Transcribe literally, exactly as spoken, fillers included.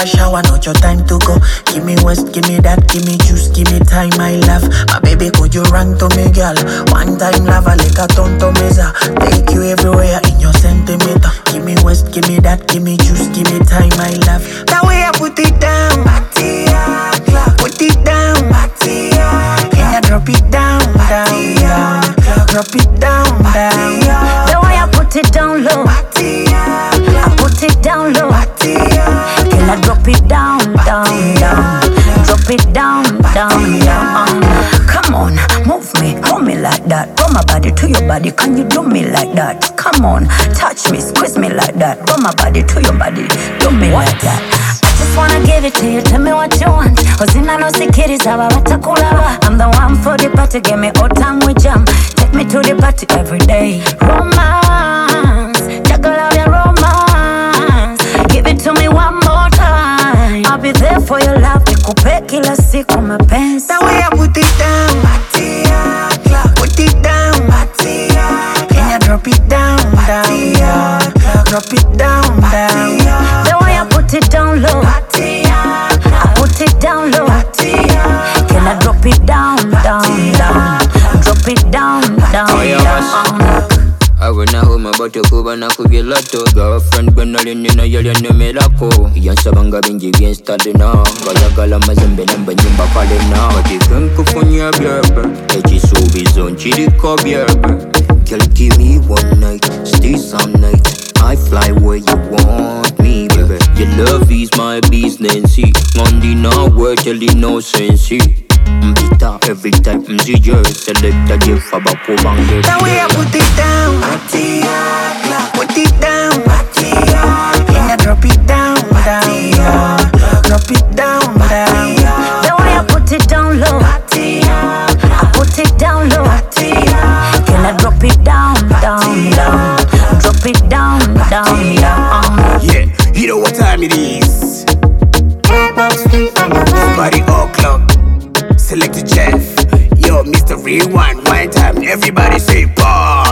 a shower, not your time to go. Give me west, give me that, give me juice, give me time, my love. My baby, could you run to me, girl? One time, love, I like a ton to meza. Take you everywhere in your centimeter. Give me west, give me that, give me juice, give me time, my love. The way I put it down, put it down, can I drop it down, down, down? Drop it down, down. The way I put it down low, I put it down low. Can I drop it down, down, down? Drop it down, down, down. Come on, move me, hold me like that. Put my body to your body, can you do me like that? Come on, touch me, squeeze me like that. Put my body to your body, do me like that. I just wanna give it to you, tell me what you want. Cause in I know securities, I'm the one for the party, give me all time we jam. Take me to the party every day. Romance, juggle out your romance. Give it to me one more time. I'll be there for your love, nikupe kila siku mapenzi. The way I put it down, put it down, can you drop it down, down, down? Drop it down, down. The way I put it down low, I put it down low. Can I drop it down, down, down? Drop it down, down, down. I wanna hold my butt kuba na kugilato. Girlfriend gonna nina yali numerako. Yansabanga bingi bienstade na. Bayagala mazembe namba nyimba pale na. Wadikanku funya bierbe. Echi subizo nchiriko bierbe. Girl, give me one night, stay some night. I fly where you want me, baby. Your love is my business. Mondi na word, tell you no sense. Mbita every time, mzi yours. Select a gift for Bako Bangladesh. The way I put it down, put it down, can I drop it down, down, down? Drop it down, down. The way I put it down low, I put it down low. Can I drop it down, down, down? Drop it down, down, down. Yeah, you know what time it is. Body o'clock. Select a chef. Yo, Mister Rewind, one time. Everybody say pause.